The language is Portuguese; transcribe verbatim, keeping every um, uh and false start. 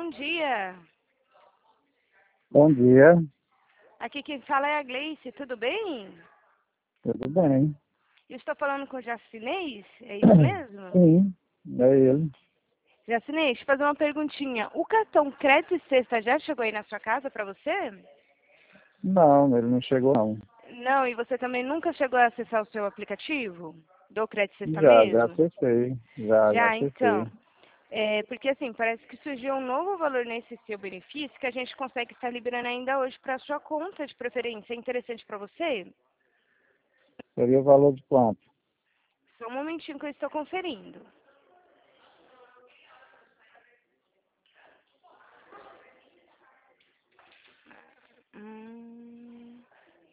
dia. Bom dia, Aqui quem fala é a Gleice, tudo bem? tudo bem? Eu estou falando com o Jacinês, é isso mesmo? Sim, é ele. Jacinês, deixa eu fazer uma perguntinha. O cartão Crédito e Sexta já chegou aí na sua casa para você? Não, ele não chegou não. Não, e você também nunca chegou a acessar o seu aplicativo? Do Crédito e Sexta Já, já mesmo? acessei, já, já Já, acessei. então. É, porque assim, parece que surgiu um novo valor nesse seu benefício que a gente consegue estar liberando ainda hoje para a sua conta de preferência. É interessante para você? Seria o valor de quanto? Só um momentinho que eu estou conferindo. Hum...